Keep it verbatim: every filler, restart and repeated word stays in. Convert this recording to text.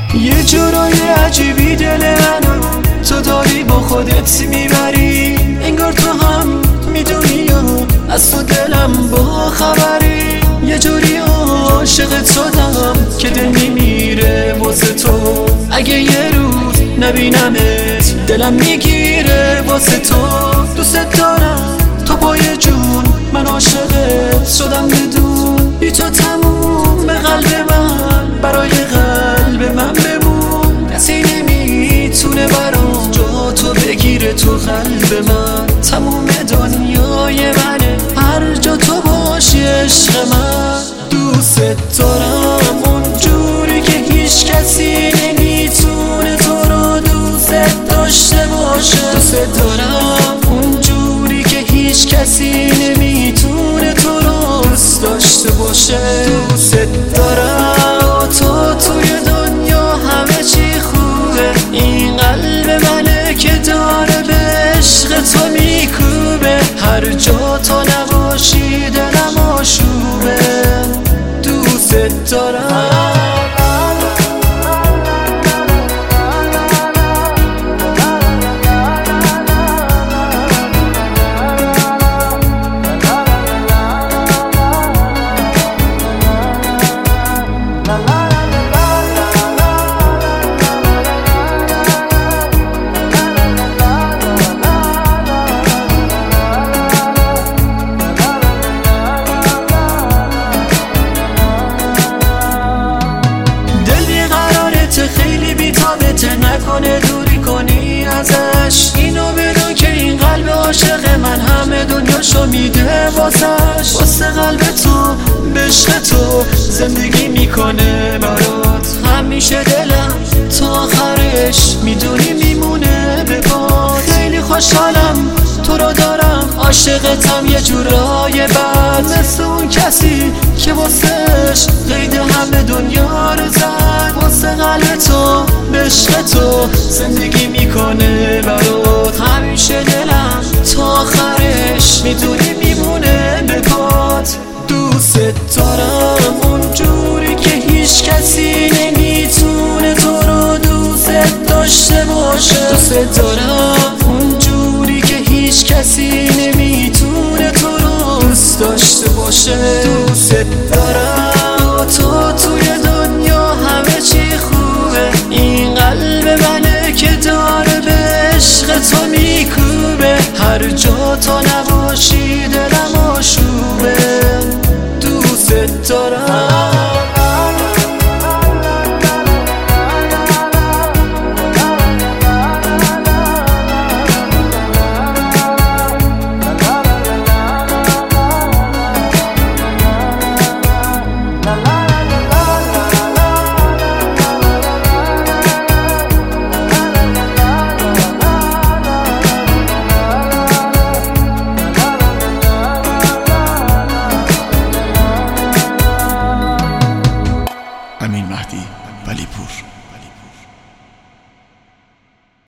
یه جورای عجیبی دل منو تو داری با خودت میبری، انگار تو هم میدونی یا از تو دلم با خبری. یه جوری عاشقت شدم که دل میمیره واسه تو، اگه یه روز نبینمت دلم میگیره واسه تو. دوست دارم تو پای جون، من عاشقت شدم بدون، بی تو تموم به قلب من، برای قلب من بمون. کسی نمیتونه برام جا تو بگیره تو قلب من، تموم دنیای منه هر جا تو باشی عشق من. دوست دارم اونجوری که هیچ کسی نمیتونه تو رو دوست داشته باشه. دوست دارم اونجوری که هیچ کسی نمیتونه تو رو دوست داشته باشه. دوست دارم تو توی دنیا همه چی خوبه، این قلب منه که داره به عشق تو میکوبه، هر جا تو نباشی دلم آشوبه. دوست دارم نکنه دوری کنی ازش، اینو بدون که این قلب عاشق من همه دنیاشو میده واسش. واسه قلب تو به عشق تو زندگی میکنه برات، همیشه دلم تا آخرش میدونی میمونه به پات. خیلی خوشحالم تو رو دارم، عاشقتم یه جورای بد، مثل اون کسی که واسش قید همه دنیا رو زد. واسه قلب تو به عشق تو زندگی میکنه برات، همیشه دلم تا آخرش میدونی میمونه به پات. دوست دارم اونجوری که هیچ کسی نمیتونه تو رو دوست داشته باشه. دوست دارم